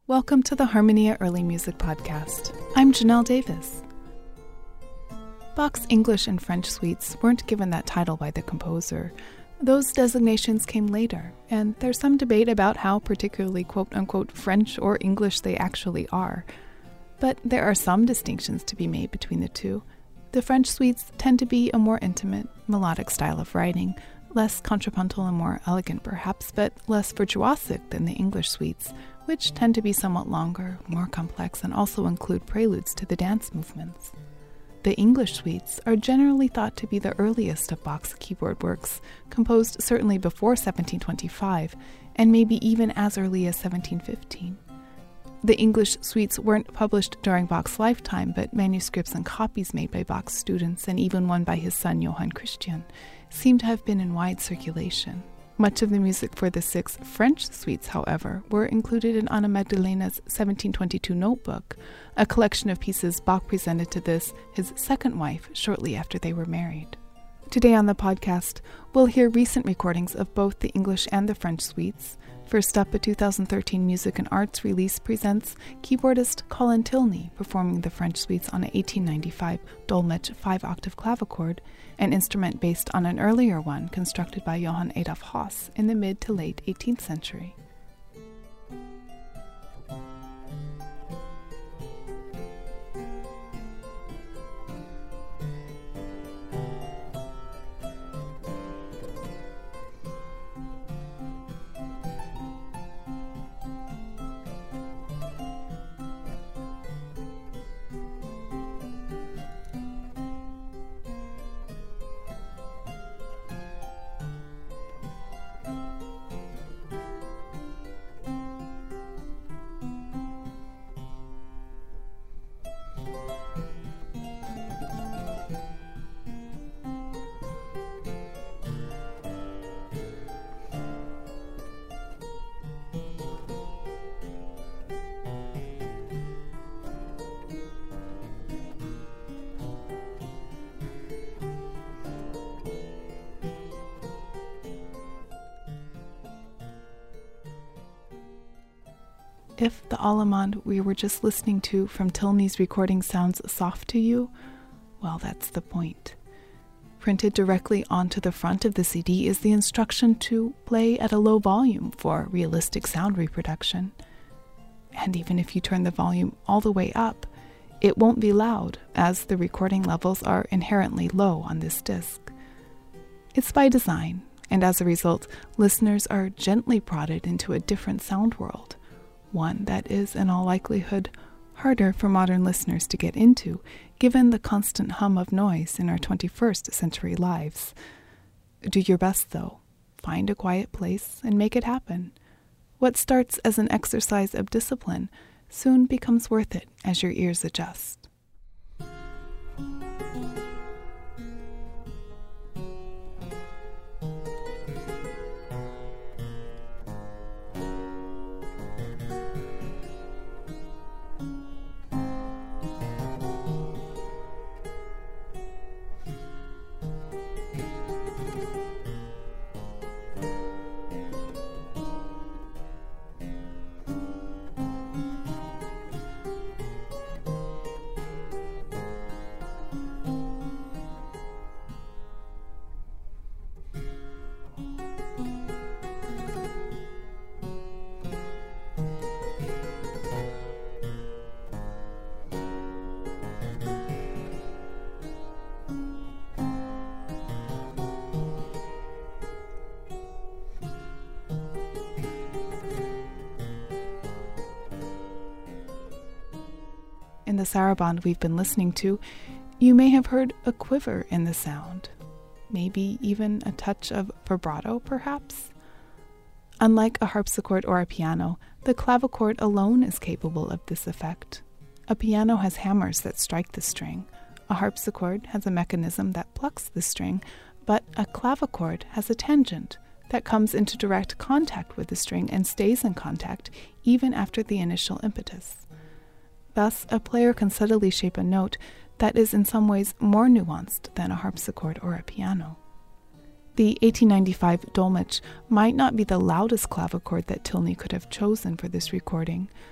Welcome to the Harmonia Early Music Podcast. I'm Janelle Davis. Bach's English and French suites weren't given that title by the composer. Those designations came later, and there's some debate about how particularly quote-unquote French or English they actually are. But there are some distinctions to be made between the two. The French suites tend to be a more intimate, melodic style of writing, less contrapuntal and more elegant perhaps, but less virtuosic than the English suites, which tend to be somewhat longer, more complex, and also include preludes to the dance movements. The English suites are generally thought to be the earliest of Bach's keyboard works, composed certainly before 1725, and maybe even as early as 1715. The English suites weren't published during Bach's lifetime, but manuscripts and copies made by Bach's students, and even one by his son Johann Christian, seem to have been in wide circulation. Much of the music for the 6 French suites, however, were included in Anna Magdalena's 1722 notebook, a collection of pieces Bach presented to his second wife, shortly after they were married. Today on the podcast, we'll hear recent recordings of both the English and the French suites. First up, a 2013 Music and Arts release presents keyboardist Colin Tilney performing the French suites on an 1895 Dolmetsch 5-octave clavichord, an instrument based on an earlier one constructed by Johann Adolf Haas in the mid to late 18th century. If the Allemande we were just listening to from Tilney's recording sounds soft to you, well, that's the point. Printed directly onto the front of the CD is the instruction to play at a low volume for realistic sound reproduction. And even if you turn the volume all the way up, it won't be loud, as the recording levels are inherently low on this disc. It's by design, and as a result, listeners are gently prodded into a different sound world. One that is, in all likelihood, harder for modern listeners to get into, given the constant hum of noise in our 21st century lives. Do your best, though. Find a quiet place and make it happen. What starts as an exercise of discipline soon becomes worth it as your ears adjust. In the sarabande we've been listening to, you may have heard a quiver in the sound, maybe even a touch of vibrato, perhaps. Unlike a harpsichord or a piano, the clavichord alone is capable of this effect. A piano has hammers that strike the string. A harpsichord has a mechanism that plucks the string, but a clavichord has a tangent that comes into direct contact with the string and stays in contact even after the initial impetus. Thus, a player can subtly shape a note that is in some ways more nuanced than a harpsichord or a piano. The 1895 Dolmetsch might not be the loudest clavichord that Tilney could have chosen for this recording,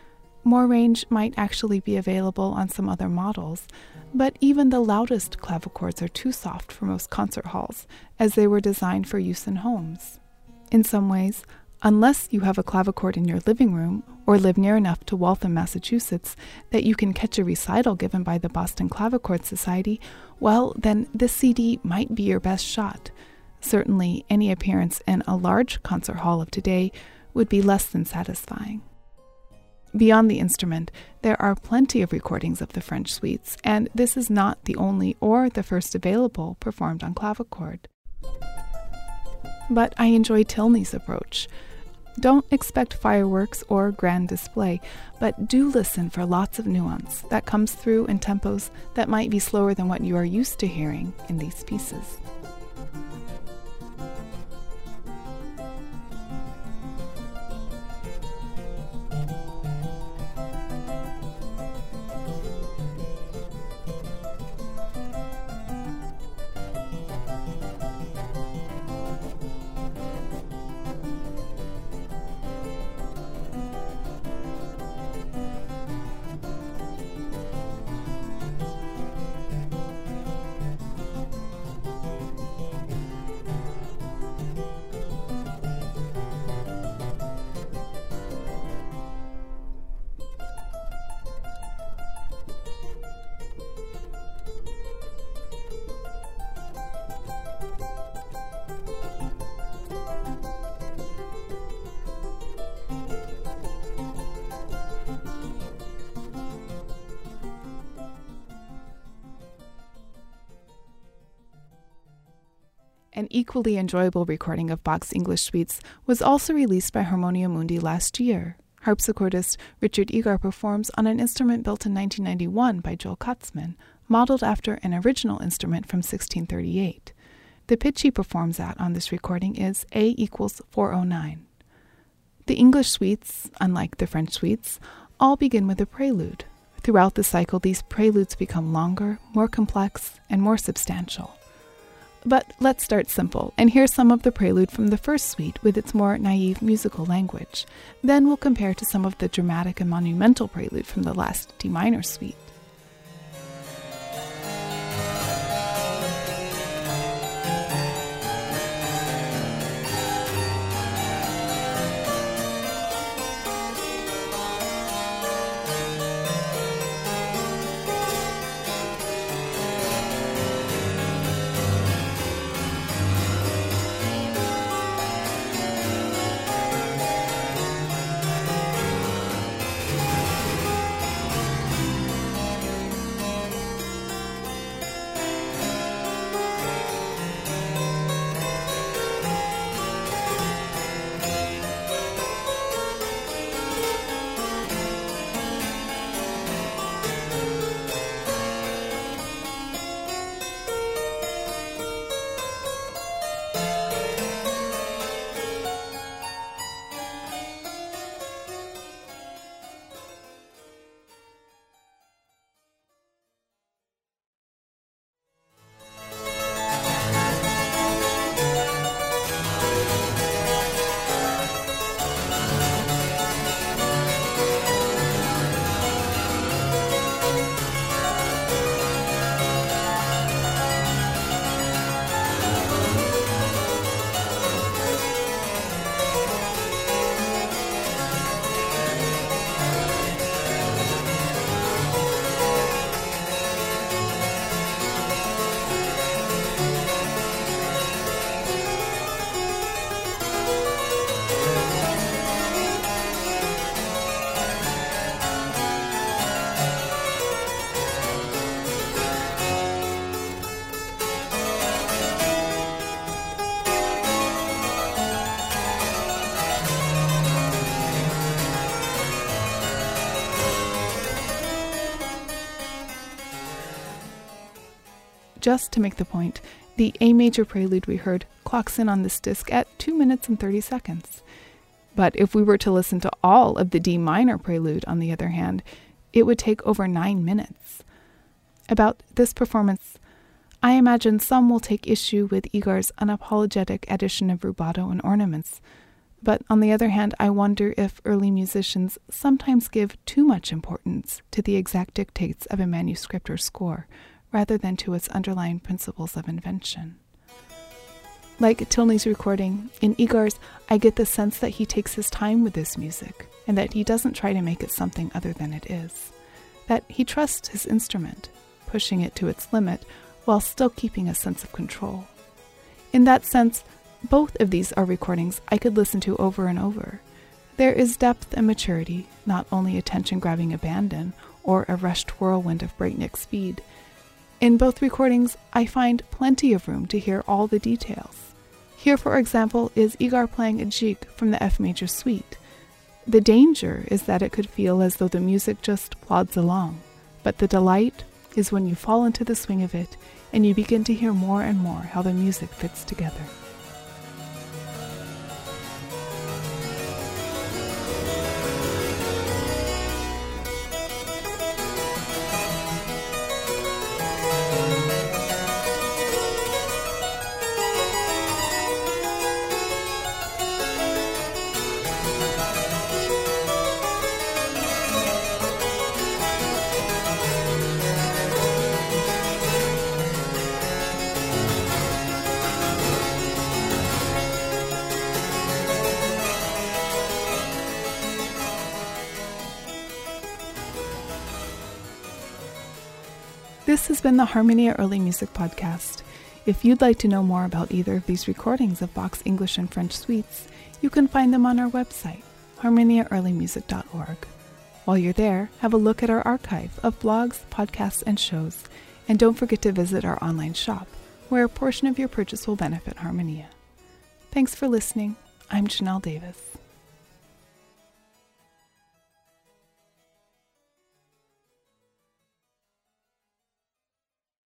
more range might actually be available on some other models, but even the loudest clavichords are too soft for most concert halls, as they were designed for use in homes. In some ways, unless you have a clavichord in your living room or live near enough to Waltham, Massachusetts, that you can catch a recital given by the Boston Clavichord Society, well, then this CD might be your best shot. Certainly, any appearance in a large concert hall of today would be less than satisfying. Beyond the instrument, there are plenty of recordings of the French suites, and this is not the only or the first available performed on clavichord. But I enjoy Tilney's approach. Don't expect fireworks or grand display, but do listen for lots of nuance that comes through in tempos that might be slower than what you are used to hearing in these pieces. An equally enjoyable recording of Bach's English suites was also released by Harmonia Mundi last year. Harpsichordist Richard Egar performs on an instrument built in 1991 by Joel Katzmann, modeled after an original instrument from 1638. The pitch he performs at on this recording is A = 409. The English suites, unlike the French suites, all begin with a prelude. Throughout the cycle, these preludes become longer, more complex, and more substantial. But let's start simple and hear some of the prelude from the first suite with its more naive musical language. Then we'll compare to some of the dramatic and monumental prelude from the last D minor suite. Just to make the point, the A major prelude we heard clocks in on this disc at 2 minutes and 30 seconds. But if we were to listen to all of the D minor prelude, on the other hand, it would take over 9 minutes. About this performance, I imagine some will take issue with Egar's unapologetic addition of rubato and ornaments, But on the other hand, I wonder if early musicians sometimes give too much importance to the exact dictates of a manuscript or score, rather than to its underlying principles of invention. Like Tilney's recording, in Igar's, I get the sense that he takes his time with this music, and that he doesn't try to make it something other than it is. That he trusts his instrument, pushing it to its limit, while still keeping a sense of control. In that sense, both of these are recordings I could listen to over and over. There is depth and maturity, not only attention-grabbing abandon or a rushed whirlwind of breakneck speed. In both recordings, I find plenty of room to hear all the details. Here, for example, is Igar playing a jig from the F major suite. The danger is that it could feel as though the music just plods along, but the delight is when you fall into the swing of it and you begin to hear more and more how the music fits together. This has been the Harmonia Early Music Podcast. If you'd like to know more about either of these recordings of Bach's English and French suites, you can find them on our website, harmoniaearlymusic.org. While you're there, have a look at our archive of blogs, podcasts, and shows, and don't forget to visit our online shop, where a portion of your purchase will benefit Harmonia. Thanks for listening. I'm Janelle Davis.